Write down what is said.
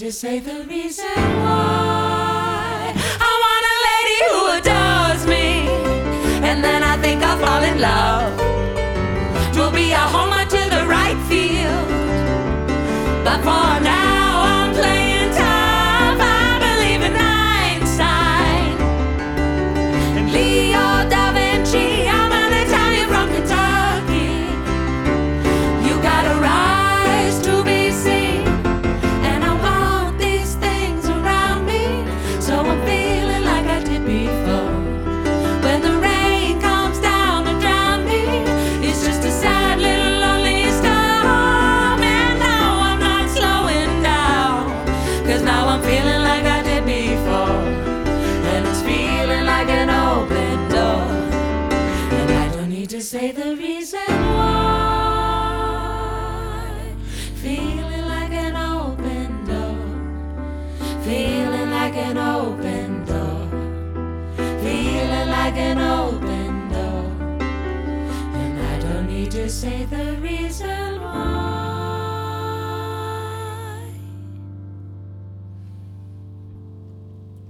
to say the reason why. I want a lady who adores me, and then I think I'll fall in love. We'll be a homer to the right field, but for now I'm playing tough. I believe in Einstein and Leo da Vinci. I'm an Italian from Kentucky. You gotta rise to be seen, and I want these things around me, so I'm feeling like I did before. When the rain comes down to drown me, it's just a sad little lonely storm. And now I'm not slowing down, 'cause now I'm feeling like I did before. And it's feeling like an open door, and I don't need to say the reason why. Feeling like an open door, feeling like an open door, feeling like an open door, and I don't need to say the reason